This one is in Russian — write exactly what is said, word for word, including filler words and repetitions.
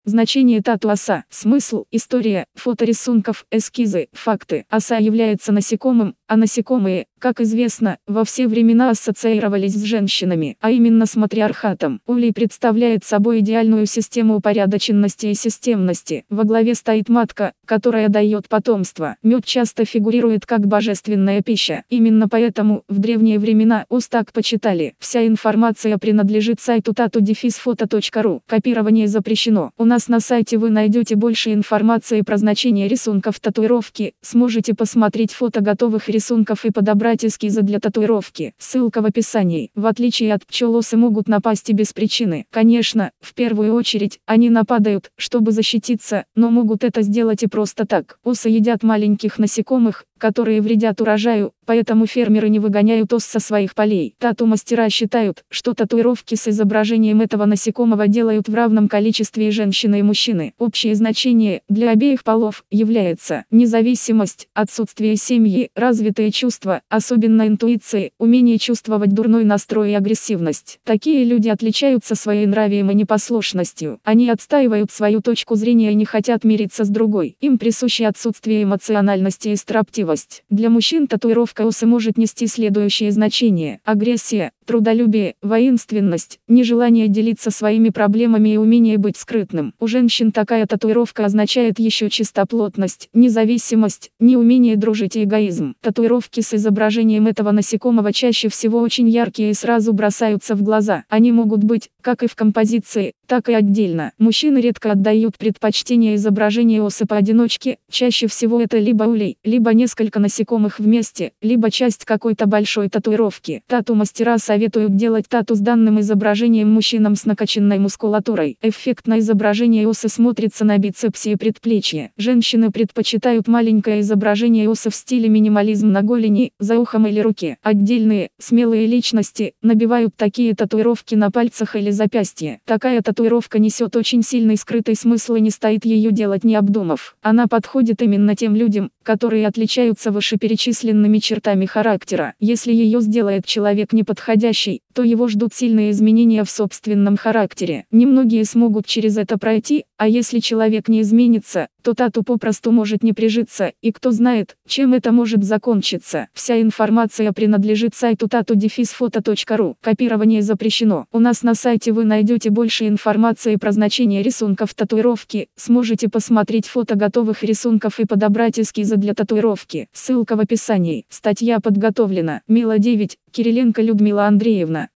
Значение тату-оса. Смысл, история, фото рисунков, эскизы, факты. Оса является насекомым, а насекомые, как известно, во все времена ассоциировались с женщинами, а именно с матриархатом. Улей представляет собой идеальную систему упорядоченности и системности. Во главе стоит матка, которая дает потомство. Мед часто фигурирует как божественная пища. Именно поэтому в древние времена ос так почитали. Вся информация принадлежит сайту тату дефис фото точка ру. Копирование запрещено. У нас на сайте вы найдете больше информации про значение рисунков татуировки, сможете посмотреть фото готовых рисунков и подобрать эскизы для татуировки. Ссылка в описании. В отличие от пчел, осы могут напасть и без причины. Конечно, в первую очередь, они нападают, чтобы защититься, но могут это сделать и просто так. Осы едят маленьких насекомых, которые вредят урожаю, поэтому фермеры не выгоняют ос со своих полей. Тату-мастера считают, что татуировки с изображением этого насекомого делают в равном количестве и женщины, и мужчины. Общее значение для обеих полов является независимость, отсутствие семьи, развитые чувства, особенно интуиции, умение чувствовать дурной настрой и агрессивность. Такие люди отличаются своенравием и непослушностью. Они отстаивают свою точку зрения и не хотят мириться с другой. Им присуще отсутствие эмоциональности и строптивости. Для мужчин татуировка осы может нести следующие значения: агрессия, трудолюбие, воинственность, нежелание делиться своими проблемами и умение быть скрытным. У женщин такая татуировка означает еще чистоплотность, независимость, неумение дружить и эгоизм. Татуировки с изображением этого насекомого чаще всего очень яркие и сразу бросаются в глаза. Они могут быть, как и в композиции, так и отдельно. Мужчины редко отдают предпочтение изображению осы поодиночке, чаще всего это либо улей, либо несколько насекомых вместе, либо часть какой-то большой татуировки. Тату-мастера советуют делать тату с данным изображением мужчинам с накачанной мускулатурой. Эффектно изображение осы смотрится на бицепсе и предплечье. Женщины предпочитают маленькое изображение осы в стиле минимализм на голени, за ухом или руке. Отдельные, смелые личности набивают такие татуировки на пальцах или запястье. Такая татуировка несет очень сильный скрытый смысл и не стоит ее делать не обдумав. Она подходит именно тем людям, которые отличаются вышеперечисленными чертами характера. Если ее сделает человек неподходящий, то его ждут сильные изменения в собственном характере. Немногие смогут через это пройти, а если человек не изменится, то тату попросту может не прижиться, и кто знает, чем это может закончиться. Вся информация принадлежит сайту тату дефис фото точка ру. Копирование запрещено. У нас на сайте вы найдете больше информации про значение рисунков татуировки, сможете посмотреть фото готовых рисунков и подобрать эскизы для татуировки. Ссылка в описании. Статья подготовлена. Мила девять, Кириленко Людмила Андреевна.